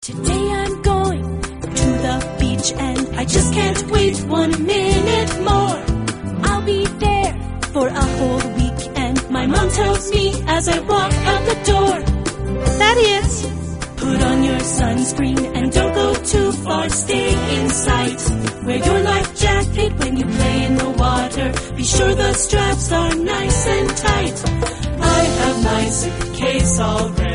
Today I'm going to the beach and I just can't wait 1 minute more. I'll be there for a whole week and my mom tells me as I walk out the door, that is, put on your sunscreen and don't go too far, stay in sight. Wear your life jacket when you play in the water, be sure the straps are nice and tight. I have my suitcase all ready.